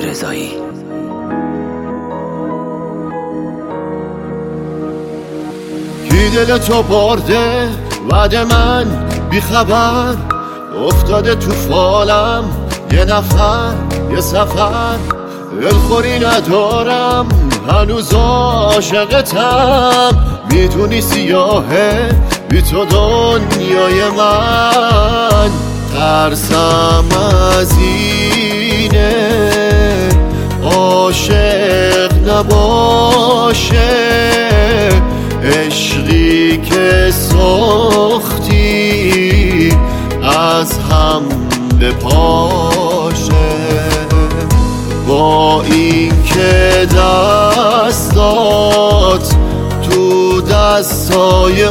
رضایی. کی دل تو برده بعد من بی خبر، افتاده تو فالم یه نفر یه سفر، دلخوری ندارم هنوز عاشقتم، میدونی سیاهه بی تو دنیای من، ترسم از اینه عاشق نباشه، عشقی که ساختی از هم بپاشه، با این که دستات تو دستای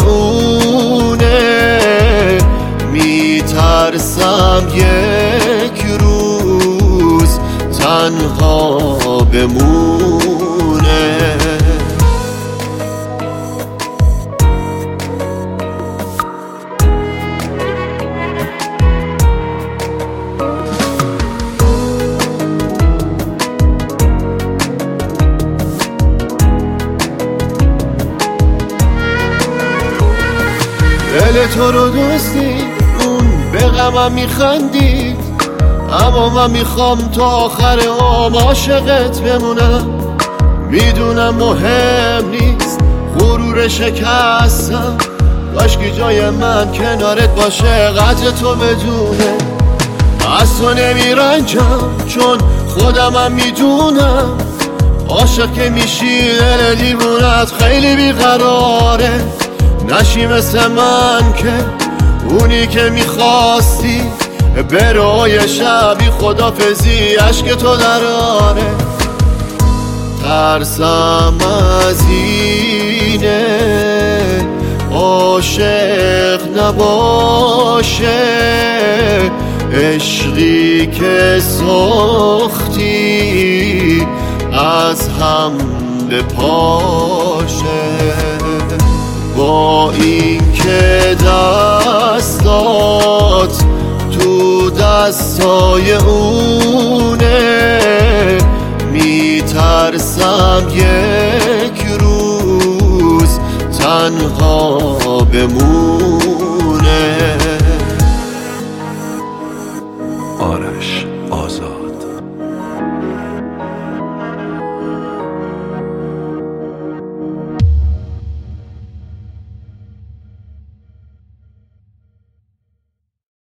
اونه، میترسم یک روز تنها بمونه. دل تو رو دوستی اون به غمم میخندید، اما من میخوام تا آخر عمر عاشقت بمونم، میدونم مهم نیست غرور شکستم، کاشکی جای من کنارت باشه قدر تو بدونه، از تو نمیرنجم چون خودمم میدونم، عاشق که میشی دل دیوونت خیلی بیقراره، نشی مثل من که اونی که میخواستی برای شبی خدافزی عشق تو دراره، ترسم از اینه عاشق نباشه، عشقی که ساختی از هم بپاشه، با این که دستات تو دستای اونه، میترسم یک روز تنها بمون.